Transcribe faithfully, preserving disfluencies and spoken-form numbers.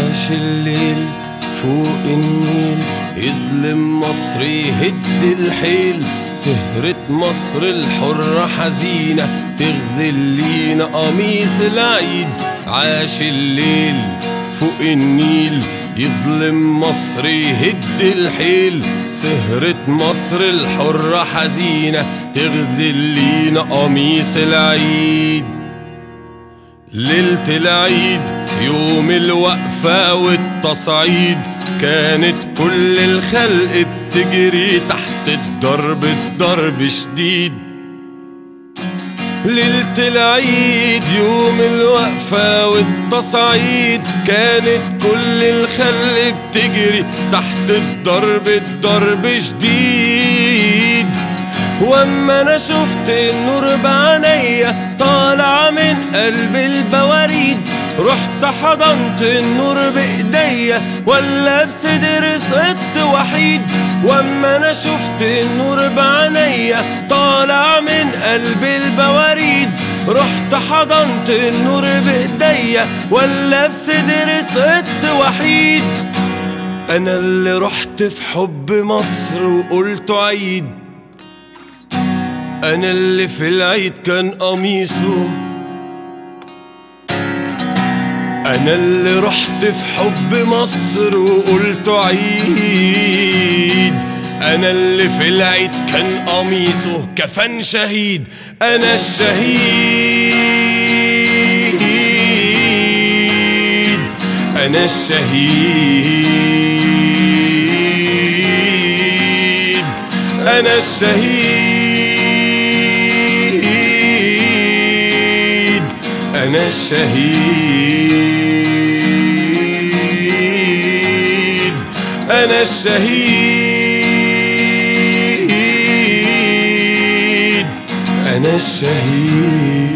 عاش الليل فوق النيل يظلم مصر يهد الحيل، سهرة مصر الحرة حزينة تغزل لينا قميص العيد. عاش الليل فوق النيل يظلم مصر يهد الحيل، سهرة مصر الحرة حزينة تغزل لينا قميص العيد. ليلة العيد يوم الوقفة والتصعيد، كانت كل الخلق بتجري تحت الضرب الضرب شديد. ليلة العيد يوم الوقفة والتصعيد، كانت كل الخلق بتجري تحت الضرب الضرب شديد. واما انا شفت النور بعينيا طالع من قلب البواريد، رحت حضنت النور بايديا ولا بصدري سقطت وحيد. واما انا شفت النور بعينيا طالع من قلب البواريد، رحت حضنت النور بايديا ولا بصدري سقطت وحيد. انا اللي رحت في حب مصر وقلت عيد، أنا اللي في العيد كان قميصه، أنا اللي رحت في حب مصر وقلت عيد، أنا اللي في العيد كان قميصه كفن شهيد. أنا الشهيد، أنا الشهيد، أنا الشهيد، أنا الشهيد، أنا الشهيد، أنا الشهيد.